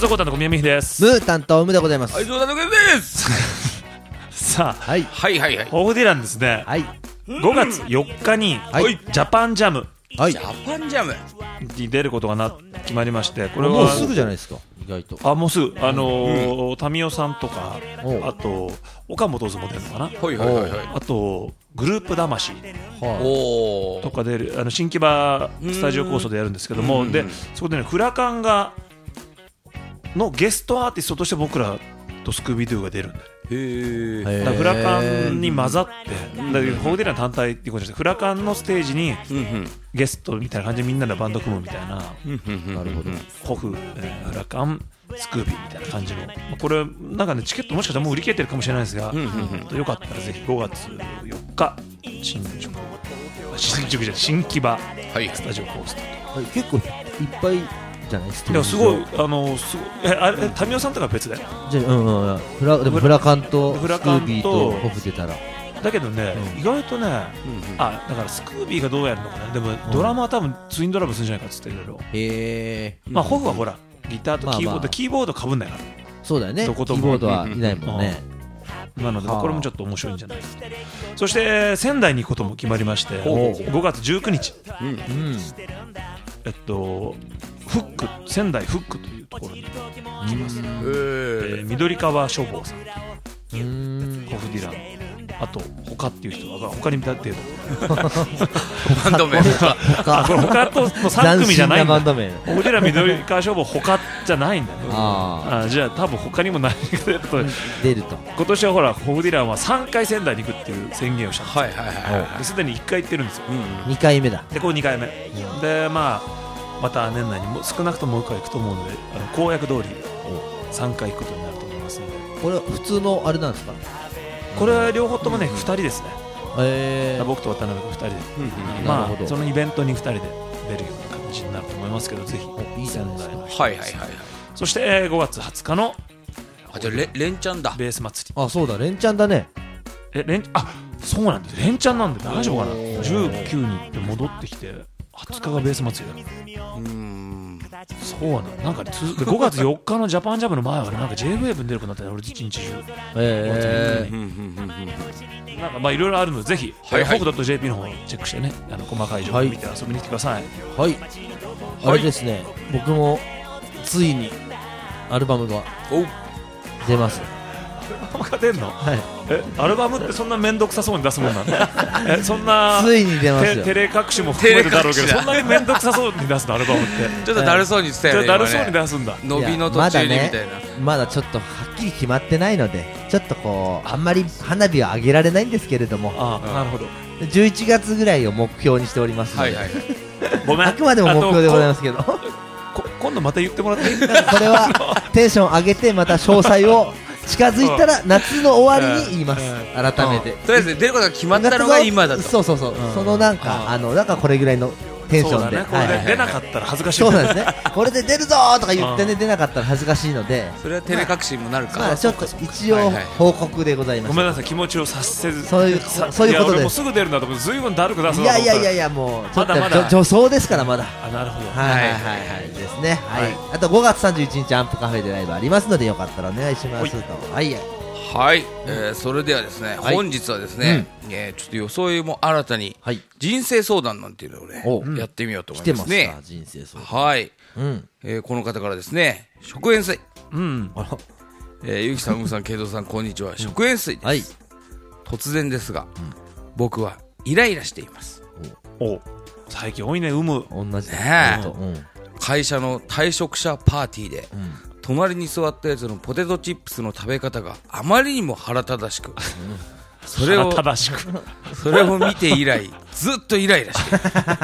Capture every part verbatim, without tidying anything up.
松岡担当小宮美です。 ムー担当ムでございます。 はい、そうだのけですさあ、 はい、 はいはいはい。 ホフディランですね、 はい、 ごがつよっかに、 はい、 ジャパンジャムはい、 ジャパンジャムに出ることがな決まりまして、これはもうすぐじゃないですか。意外とあもうすぐ、あのー、民生さんとか、 おうあと岡本図も出るのかな、 はいはいはいはい。 あとグループ魂はおーとか出る、あの新木場スタジオ構想でやるんですけども、でそこでねフラカンがのゲストアーティストとして僕らとスクービードゥが出るんだよ。 へーへーだからフラカンに混ざって、だけどホフディラン単体っていうことじゃなくて、フラカンのステージにうんうんゲストみたいな感じでみんなでバンド組むみたいな、 なるほど。 ホフ、えーフラカン、スクービーみたいな感じの、まあこれなんかねチケットもしかしたらもう売り切れてるかもしれないですが、 うんうんうんよかったらぜひごがつよっか新宿新宿じゃない新木場はいスタジオコーストと。 はい、結構いっぱいじゃないですか。 いやすごい、あのすごいえあれ民生さんとかは別だよ。 じゃあ、うんうん、フラでもフラカンとスクフラカンとービーとホフ出たら、 だけどね、 うん意外とね、 うんうんあだからスクービーがどうやるのかな、でもドラマは多分ツインドラムするんじゃないかっつっていろいろ、 へえ、 まあホフはほらギターとキーボード、 まあまあキーボードかぶんないから、 そうだよね。キどこともーボードはいないもんね。 なのではあこれもちょっと面白いんじゃないですか。そして仙台に行くことも決まりまして、 ほうごがつじゅうくにち、 うんうん、 えっとフック仙台フックというところに来ます、 へえーー緑川書房さん、 うーん、 ホフディラン、あと他っていう人が他にだっていうバンド名あこれ他とのさん組じゃないんだ。 斬新なバンド名。 ホフディラン緑川書房他じゃないんだね。 ああじゃあ多分他にも何か出ると、 あ、出ると。 今年はほらホフディランはさんかい仙台に行くっていう宣言をしたんですよ。 はいはいはいはい。 ですでにいっかい行ってるんですよ。 うんにかいめだ。 でこれにかいめで、まあまた年内にも少なくとももういっかい行くと思うので、あの公約通りさんかい行くことになると思いますので、 これは普通のあれなんですか。 これは両方ともねふたりですね。 えー、 僕と渡辺君ふたりで、 うんうんまなるほどあそのイベントにふたりで出るような感じになると思いますけど、ぜひおいいじゃないですか。 仙台のはいはいはいはい。 そしてえーごがつはつかのあ、じゃあレレンチャンだ。 ベース祭り、 あ、そうだ、連チャンだね。 え連あそうなんです、連チャンなんで大丈夫かな。 おーじゅうくに行って戻ってきてはつかがベース祭りだ。 うーん。 そうなんだ。なんかねつでごがつよっかのジャパンジャムの前はねなんか J-ウェーブ に出ることになったね、俺一日中。 えうんうんうんうんなんかまあいろいろあるので、ぜひはいはいホフ .jp の方をチェックしてね、あの細かい情報を見て遊びに来てください。 ー、はい。あれですね、僕もついにアルバムがおう。 出ます。 アルバムが出んの？ はい。 えアルバムってそんな面倒くさそうに出すもんなんだ。えそんなついに出ますよ。 て照れ隠しも含めるだろうけど、 照れ隠しだそんなに面倒くさそうに出すのアルバムって。 ちょっとだるそうに言ってたよね。 じゃあだるそうに今ね出すんだ。 伸びの途中にみたいな。 まだちょっとはっきり決まってないので、ちょっとこうあんまり花火は上げられないんですけれども、 ああなるほど。 じゅういちがつぐらいを目標にしておりますので、 はいはいはい。 ごめん。 あくまでも目標でございますけど、ここ今度また言ってもらっていい？ れはテンション上げてまた詳細を近づいたら夏の終わりに言います。改めて。 とりあえず出ることが決まったのが今だと。 そうそうそう。 うんそのなんかあのなんかこれぐらいのテンションで。 そうだね。これはいはいで出なかったら恥ずかしい。 そうなんですね。これで出るぞーとか言ってね、出なかったら恥ずかしいので、 それは照れ隠しにもなるか。 まあちょっと一応はいはい報告でございます。 ごめんなさい、気持ちを察せず。 そういうさそういうことですや俺もうすぐ出るんだと思って、ずいぶんだるく出すいなと思ったら。 やいやいやいや、もうちょっとまだまだじょ女装ですからまだ。 あ、なるほど。 はいはいはいはいですね。はい。あとごがつさんじゅういちにちアンプカフェでライブありますので、よかったらお願いしますと。はい。 はい、えー、それではですね、 はい本日はですね、えーちょっと装いも新たにはい。 人生相談なんていうのをね、 おやってみようと思来てますいますねか。人生相談。 はい、 うん。 えーこの方からですね、食塩水、 うん。 あら。 えー、ゆきさん、うむさん、けいとうさん、こんにちは。食塩水です、 はい。 突然ですが、僕はイライラしています。 お最近多いね、うむ。 同じだ。 ねえほんとうん。 会社の退職者パーティーで、 うん。 隣に座ったやつのポテトチップスの食べ方があまりにも腹立たしく、それを腹正しく。 それを見て以来ずっとイライラしてい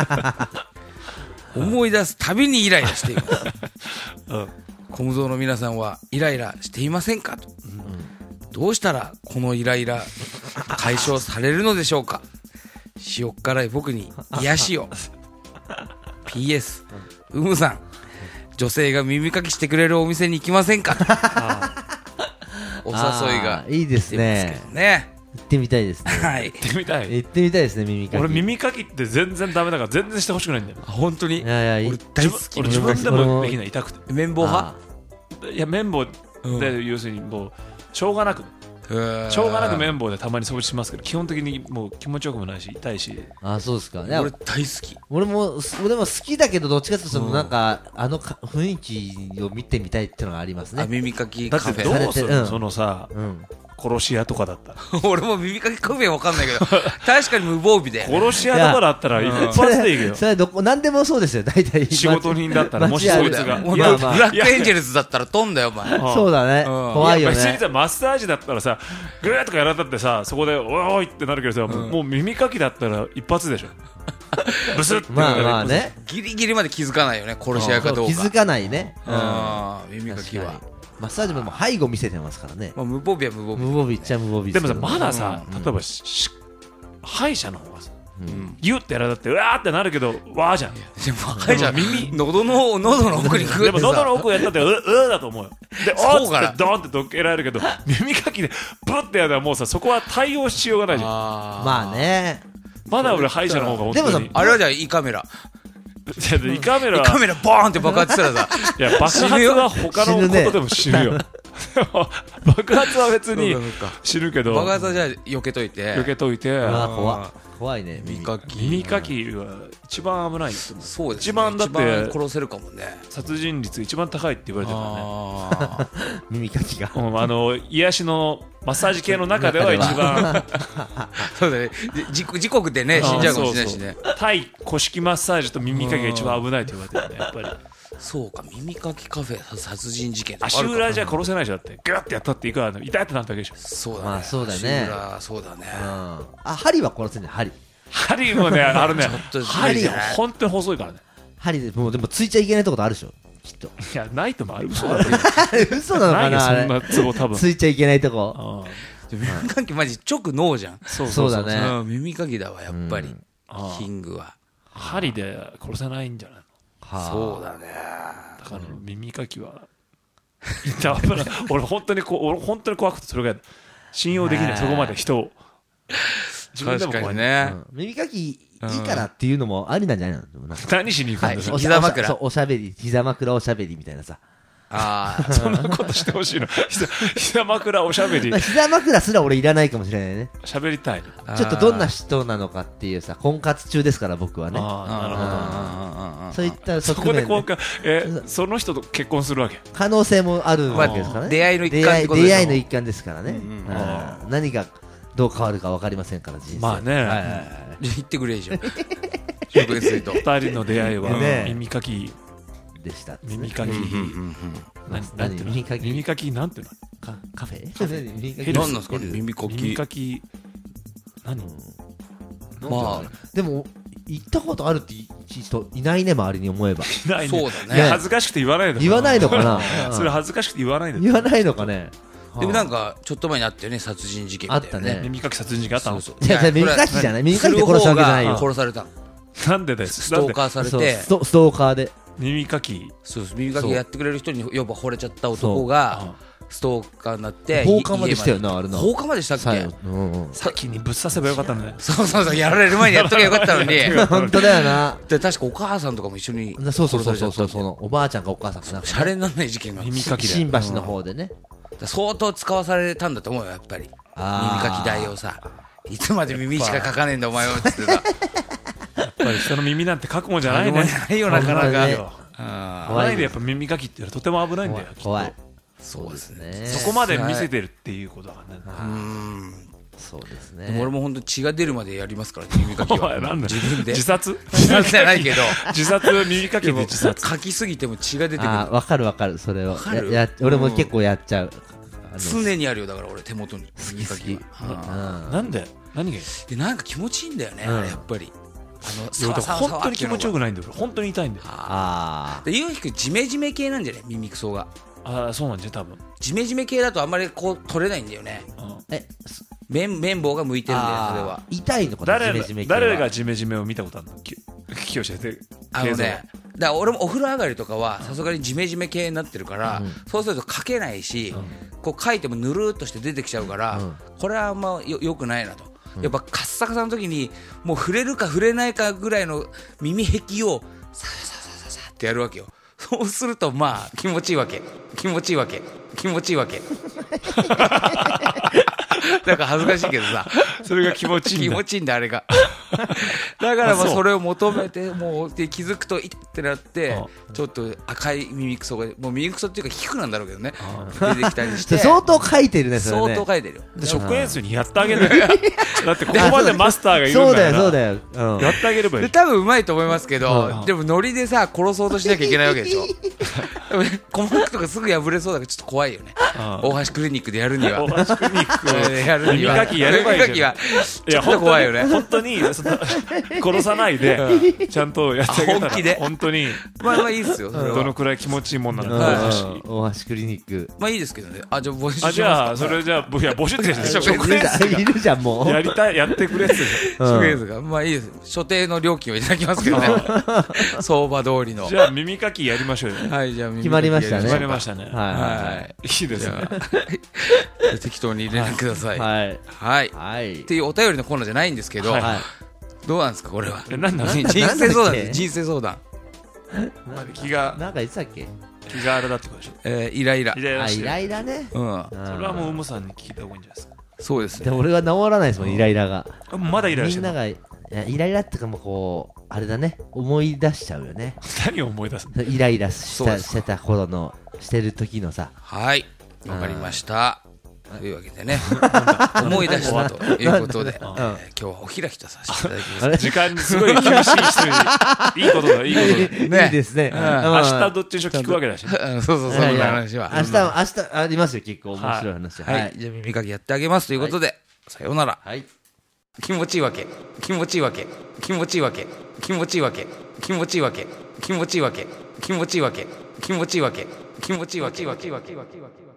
る思い出すたびにイライラしています。 うん。 コムゾーの皆さんはイライラしていませんかと、どうしたらこのイライラ解消されるのでしょうか。塩っ辛い僕に癒しを。 ピーエス うむさん、女性が耳かきしてくれるお店に行きませんかとお誘いがあーいいですね来てますけどね。 行ってみたいですね。 はい。 行ってみたい。 行ってみたいですね、耳かき。 俺耳かきって全然ダメだから全然してほしくないんだよ。 あ、本当にいやいや、い俺大好き。 俺自分でもできない、痛くて。 綿棒派あいや綿棒で、 うん要するにもうしょうがなくしょうがなく綿棒でたまに掃除しますけど、基本的にもう気持ちよくもないし痛いし。 あ、そうですか。いや俺大好き。 俺も俺も好きだけど、どっちかというとそのなんか、うん、あのか雰囲気を見てみたいっていうのがありますね。 あ、耳かきカフェ。だってどうするの、 うん、 そのさ、うん、殺し屋とかだったら俺も耳かきカフェわかんないけど確かに無防備で殺し屋とかだったら一発でいいけど、 それはどこ何でもそうですよ、大体仕事人だったら、もしそいつが、 ブラックエンジェルスだったら飛んだよお前。 そうだね、怖いよね。 別にさマッサージだったらさ、グーとかやられたってさ、そこでおいおいってなるけどさ、もう耳かきだったら一発でしょブスッて。 まあまあね、 ギリギリまで気づかないよね、殺し屋かどうか。 気づかないね。 耳かきはマッサージももう背後見せてますからね。 まあ、無防備は無防備。 無防備っちゃ無防備でもさ、まださ、例えば歯医者の方がさ、ギュッてやられたってうわーってなるけど、わーじゃん。でも歯医者耳喉の喉の奥にグーってさ、 でも喉の奥やったってううだと思うよ。で、おーってドーンってどっけられるけど、耳かきでブッてやったらもうさ、そこは対応しようがないじゃん。 まあね。 まだ俺歯医者の方が本当に。 でもさ、あれはじゃあ胃カメラ。 胃カメラ胃カメラボーンって爆発したらさ、 いや爆発は他のことでも死ぬよ。爆発は別に死ぬけど、 爆発はじゃあ避けといて避けといて。 あ、怖怖いね。 耳かき耳かきは一番危ないです。 そうですね。 一番だって殺せるかもね。 殺人率一番高いって言われてるからね。 耳かきが、 うん、あの癒しのマッサージ系の中では一番そうだね。自自国でね死んじゃうかもしれないしね。 対古式マッサージと耳かきが一番危ないって言われてるね、やっぱり。 そうか、耳かきカフェ殺人事件とか足裏じゃ殺せないじゃんって、グッてやったっていくら痛いってなったわけでしょ。 そうだね。 まあそうだね。 足裏そうだね。 あ、針は殺せない。針針もね、あるね。針本当に細いからね。 針でもうでもついちゃいけないところあるでしょ、きっと。 いや、ないともある。嘘だと嘘なのかな、 そんなツボ多分。 ついちゃいけないとこ。 耳かきマジ直ノーじゃん。 そうだね。 耳かきだわやっぱり。キングは針で殺せないんじゃないの。 そうだね。 だから耳かきは俺本当にこ俺本当に怖くて、それが信用できない、そこまで人を。 確かにね。 耳かきいいからっていうのもありなんじゃないの。 何しに行くんですか。 膝枕。 おしゃべり、膝枕おしゃべりみたいなさ。 ああ、そんなことしてほしいの。膝枕おしゃべり。 膝枕すら俺いらないかもしれないね。 喋りたい。 ちょっとどんな人なのかっていうさ、婚活中ですから僕はね。 ああ、なるほど。 そういったそこで婚活、え、その人と結婚するわけ。 可能性もあるわけですからね。 出会いの一環ってことでしょ。 出会いの一環ですからね。何がどう変わるか分かりませんから、人生。 まあね。 言ってくれじゃん。二人の出会いは耳かきでした。 耳かき。 何耳かき耳かきなんていうの？ カフェ？ 何なんですか耳かき。 耳かき何？ まあでも行ったことあるって人いないね、周りに思えば。 いないね。 そうだね。 恥ずかしくて言わないの。 言わないのかな。 それ恥ずかしくて言わないの。 言わないのかね。 でもなんかちょっと前にあったよね、殺人事件。 あったね。 耳かき殺人事件あったの。 いや耳かきじゃない。耳かきで殺すわけじゃないよ。 殺された。 なんでです。 ストーカーされて。 ストーカーで。 耳かき。 そうです。耳かきやってくれる人にやっぱ惚れちゃった男がストーカーになって放火までしたよな、あれな。 放火までしたっけ？ 先にぶっ刺せばよかったんだね。 そうそうそう、やられる前にやっときゃよかったのに。 本当だよな。 で確かお母さんとかも一緒にそうそうそうそうそう、そのおばあちゃんかお母さんかな。 シャレにならない事件が耳かきで新橋の方でね。 相当使わされたんだと思うよ、やっぱり。耳かき代をさ、いつまで耳しか書かねえんだお前はってさ。 やっぱり人の耳なんて書くもんじゃないね。 ないよなかなか。 怖いで、やっぱ耳かきってとても危ないんだよ。 怖い。 そうですね。 そこまで見せてるっていうことだね。 うん。 そうですね。 でも俺も本当に血が出るまでやりますからね、耳かきは。自分で。 自殺？ 自殺じゃないけど。 自殺耳かきで自殺。 書きすぎても血が出てくる。 あ、わかるわかる、それは。や、俺も結構やっちゃう。 常にあるよ、だから俺手元に耳かき。 なんで？何がいい？ でなんか気持ちいいんだよね、やっぱり。 あの本当に気持ちよくないんだよ。本当に痛いんだよ。 ああ。でゆうひくんジメジメ系なんじゃない？耳くそが。 ああ、そうなんじゃ多分。 ジメジメ系だとあんまりこう取れないんだよね。え、綿綿棒が向いてるんだよ、それは。 痛いのかな。誰誰がジメジメを見たことあるの？きよしで。 あのね、だから俺もお風呂上がりとかはさすがにジメジメ系になってるから、そうするとかけないし、こう書いてもぬるっとして出てきちゃうから、これはあんまよくないなと。やっぱカッサカサの時にもう触れるか触れないかぐらいの耳壁をサササササってやるわけよ。 そうするとまあ気持ちいいわけ気持ちいいわけ気持ちいいわけなんか恥ずかしいけどさそれが気持ちいいんだ気持ちいいんだあれがだからまあそれを求めてもうで気づくといってなってちょっと赤い耳くそがもう耳くそっていうか低くなんだろうけどね出てきたりして相当書いてるねそれね相当書いてるよで職員室にやってあげるだってここまでマスターがいるんそうだだからよそうだよ、うん、 やってあげればいいで多分うまいと思いますけど、 うんでもノリでさ殺そうとしなきゃいけないわけでしょ鼓膜とかすぐ破れそうだからちょっと怖いよねうん大橋クリニックでやるには大橋クリニックをやるには耳かきやればいいじゃん耳かきはちょっと怖いよね本当にその殺さないでちゃんとやってあげたら本気で本当にまあまあいいっすよそれはどのくらい気持ちいいもんなのうんかはい欲しい大橋クリニックまあいいですけどねあじゃあ募集しますあじゃあそれじゃあぼいや募集って職職員室いるじゃんもうがやりたいやってくれっすようん職員室がまあいいです所定の料金をいただきますけどね相場通りのじゃあ耳かきやりましょうよはいじゃあ決まりましたね決まりましたねはいはいいいですね適当に連絡くださいはいはいはいっていうお便りのコーナーじゃないんですけど、 はいはいどうなんですかこれはえなんだ人生相談なんだっけです人生相談、 気がなんか言ってたっけ気があれだってことでしょえー、イライライライラしてるあイライラねうんそれはもううむさんに聞いた方がいいんじゃないですかそうですねでも俺が治らないですもんイライラがまだイライラしてるみんながいやイライラっていうかもうこうあれだね思い出しちゃうよね何を思い出すのイライラしそうですたしてた頃のしてる時のさはいわかりましたというわけでね思い出したということで、えー今日はお開きとさせていただきますあれ時間にすごい厳しい人にいいことだいいことだいいですね明日どっちにしろ聞くわけだしねうんそうそうそうそんな話は明日も明日ありますよ結構面白い話はい、 はいじゃあ耳かきやってあげますということで、さようならはい気持ちいいわけ気持ちいいわけ気持ちいいわけ気持ちいいわけ気持ちいいわけ気持ちいいわけ気持ちいいわけ気持ちいいわけ気持ちいいわけ気持ちいいわけ気持ちいいわけ